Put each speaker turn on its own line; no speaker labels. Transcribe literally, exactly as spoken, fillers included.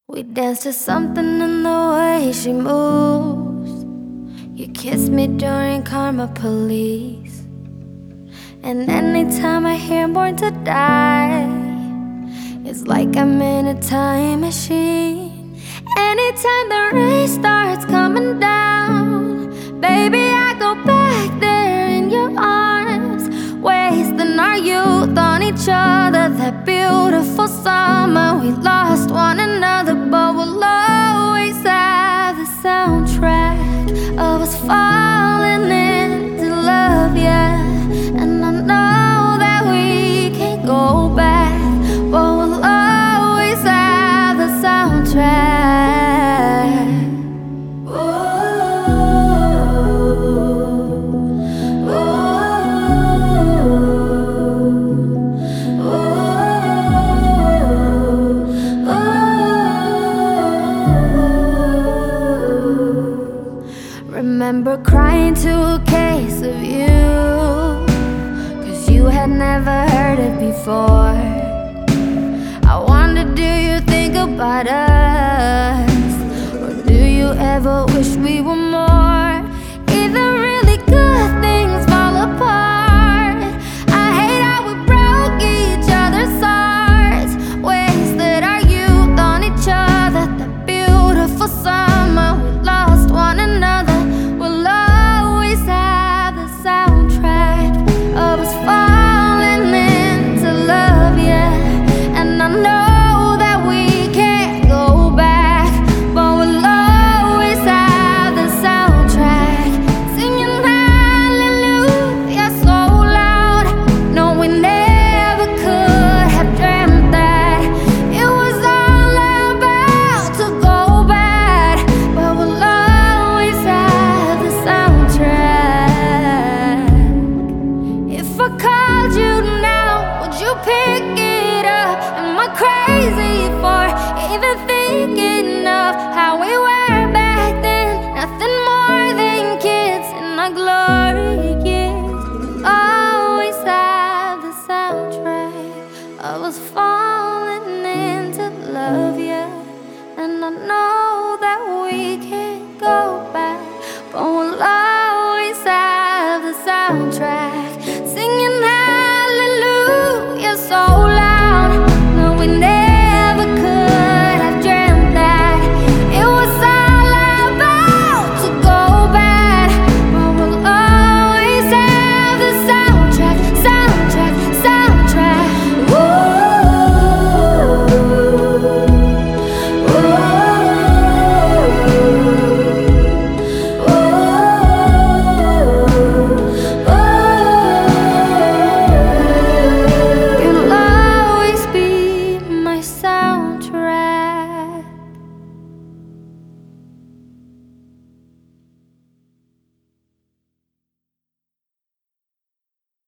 We dance to something in the way she moves. You kiss me during Karma Police. And anytime I hear Born to Die, it's like I'm in a time machine. Anytime the rain starts coming down, baby, I go back there in your arms, wasting our youth on each other. That beautiful summer, we lost one another, but we'll always have the soundtrack of us falling into love, yeah. And I know that we can't go back, but we'll always have the soundtrack. Ooh, ooh, ooh, ooh. Remember crying to a case of you, 'cause you had never heard it before. I wonder, do you think about us? Or do you ever wish we were more? Even really good things fall apart. I hate how we broke each other's hearts, wasted our youth on each other. That beautiful summer, we lost one another. We'll always have the soundtrack of us falling into love, yeah. And I know that we can't go back, but we'll always have the soundtrack. Singing hallelujah so loud. No, we never could have dreamt that it was all about to go bad, but we'll always have the soundtrack. If I called you now, would you pick it up? Am I crazy for even thinking of how we were back then? Nothing more than kids in our glory years. Always have the soundtrack of us falling into love, yeah. And I know that we can